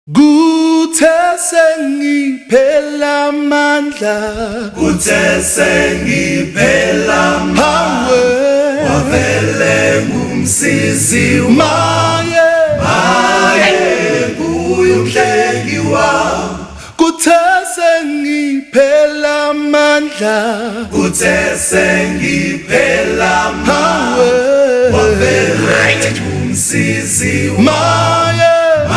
Kuthe sengiphela amandla, Kuthe sengiphela amandla, wavele ngumsizi maye nguye umhlengi wami. kuthe sengiphela amandla, Kuthe sengiphela amandla, wavele ngumsizi maye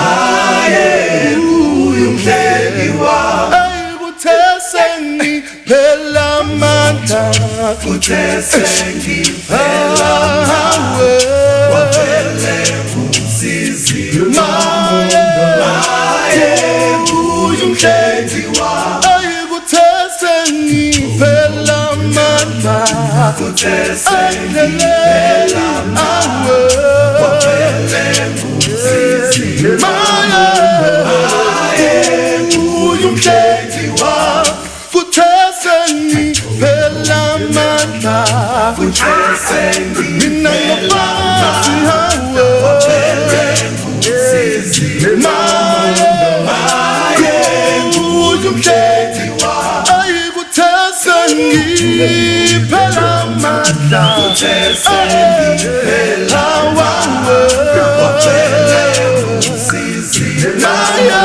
nguye umhlengi wami. kuthe sengiphela amandla, Kuthe sengiphela amandla, wavele ngumsizi maye nguye umhlengi wami. kuthe sengiphela amandla, Kuthe sengiphela amandla, wavele ngumsizi maye nguye umhlengi wami. kuthe sengiphela amandla, Kuthe mina sengiphela ngaphansi amandla, hawe wavele ngumsizi maye nguye umhlengi wami. kuthe sengiphela amandla, Kuthe sengiphela amandla, wavele ngumsizi nguye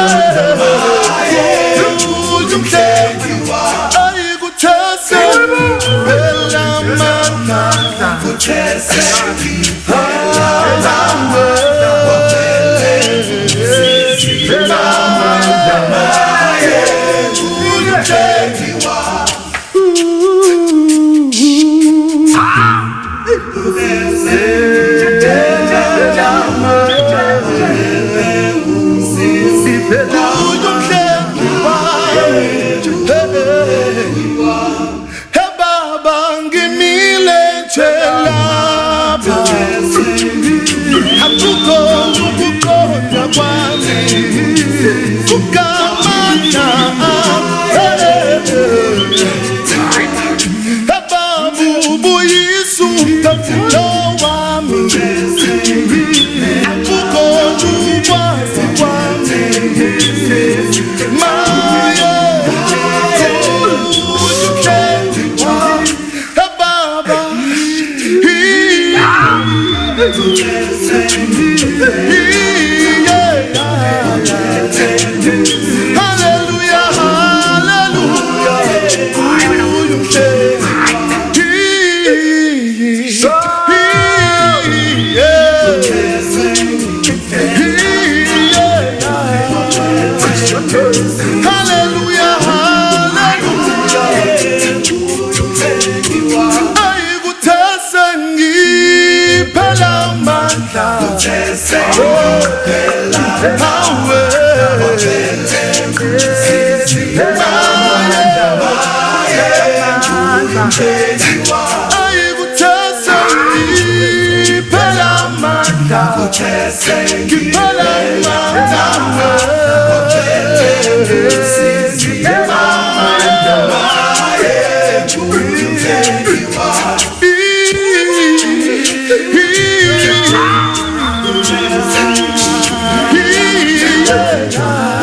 umhlengi wami. kuthe sengiphela amandla, Kuthe sengiphela amandla, wavele ngumsizi nguye umhlengi wami. Yeah.